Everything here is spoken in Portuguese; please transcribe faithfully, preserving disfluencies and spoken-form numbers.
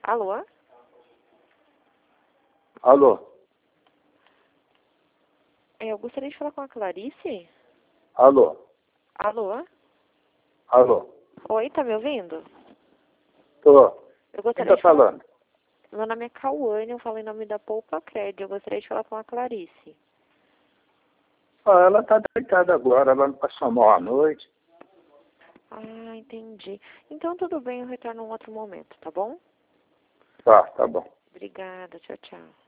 Alô? Alô? É, eu gostaria de falar com a Clarice. Alô? Alô? Alô? Oi, tá me ouvindo? Tô. Eu Quem gostaria tá de falar... falando? Meu nome é Cauane, eu falo em nome da Poupa Cred. Eu gostaria de falar com a Clarice. Ah, ela tá deitada agora, ela não passou mal à noite. Ah, entendi. Então tudo bem, eu retorno em um outro momento, tá bom? Tá, tá bom. Obrigada, tchau, tchau.